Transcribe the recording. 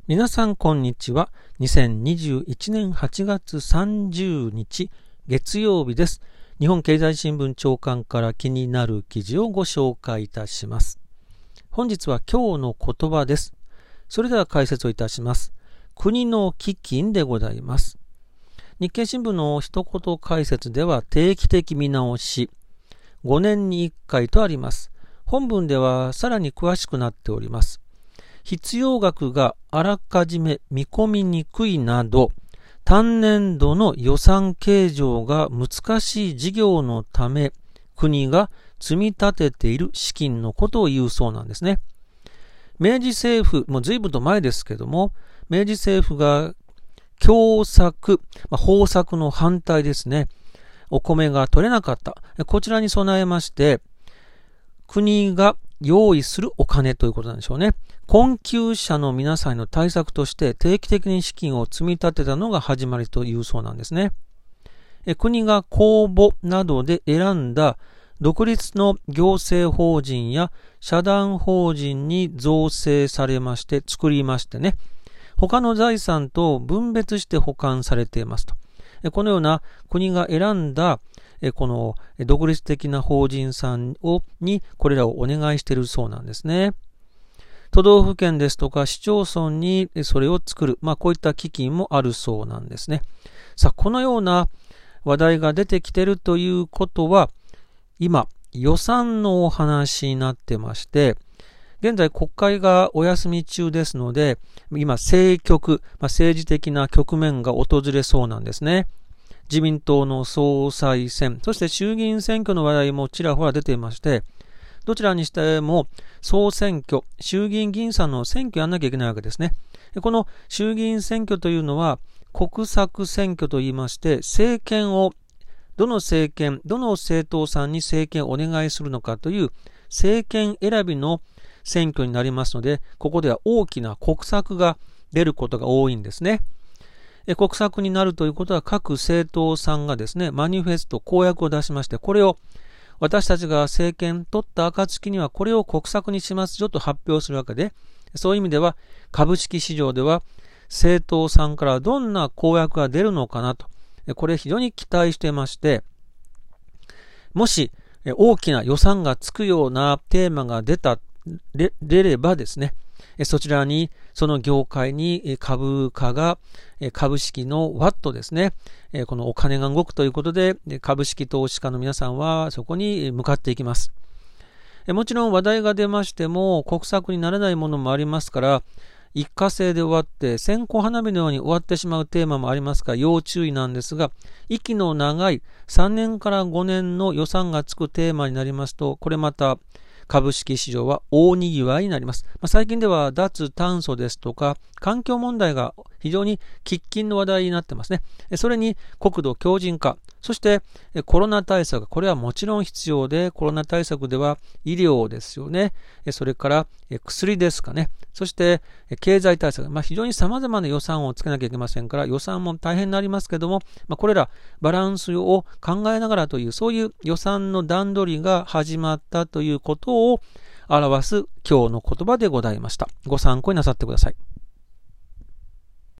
皆さんこんにちは。2021年8月30日月曜日です。日本経済新聞長官から気になる記事をご紹介いたします。本日は今日の言葉です。それでは解説をいたします。国の基金でございます。日経新聞の一言解説では定期的見直し、5年に1回とあります。本文ではさらに詳しくなっております。必要額があらかじめ見込みにくいなど、単年度の予算計上が難しい事業のため、国が積み立てている資金のことを言うそうなんですね。明治政府、もう随分と前ですけども、明治政府が凶作、豊作の反対ですね。お米が取れなかった。こちらに備えまして、国が用意するお金ということなんでしょうね。困窮者の皆さんへの対策として定期的に資金を積み立てたのが始まりというそうなんですね。国が公募などで選んだ独立の行政法人や社団法人に造成されまして作りましてね、他の財産と分別して保管されていますと。このような国が選んだこの独立的な法人さんにこれらをお願いしているそうなんですね。都道府県ですとか市町村にそれを作る、こういった基金もあるそうなんですね。さあ、このような話題が出てきているということは、今予算のお話になってまして、現在国会がお休み中ですので、今政局、政治的な局面が訪れそうなんですね。自民党の総裁選、そして衆議院選挙の話題もちらほら出ていまして、どちらにしても総選挙、衆議院議員さんの選挙やんなきゃいけないわけですね。この衆議院選挙というのは国策選挙といいまして、政権をどの政権、どの政党さんに政権をお願いするのかという政権選びの選挙になりますので、ここでは大きな国策が出ることが多いんですね。国策になるということは各政党さんがですね、マニフェスト、公約を出しまして、これを私たちが政権取った暁にはこれを国策にしますよと発表するわけで、そういう意味では株式市場では政党さんからどんな公約が出るのかなと、これ非常に期待してまして、もし大きな予算がつくようなテーマが出ればですね、そちらにその業界に株価が株式のワットですね、このお金が動くということで株式投資家の皆さんはそこに向かっていきます。もちろん話題が出ましても国策にならないものもありますから、一過性で終わって線香花火のように終わってしまうテーマもありますから要注意なんですが、息の長い3年から5年の予算がつくテーマになりますと、これまた株式市場は大にぎわいになります。最近では脱炭素ですとか環境問題が非常に喫緊の話題になってますね。それに国土強靭化、そしてコロナ対策、これはもちろん必要で、コロナ対策では医療ですよね。それから薬ですかね。そして経済対策、非常に様々な予算をつけなきゃいけませんから、予算も大変になりますけども、これらバランスを考えながらという、そういう予算の段取りが始まったということを表す今日の言葉でございました。ご参考になさってください。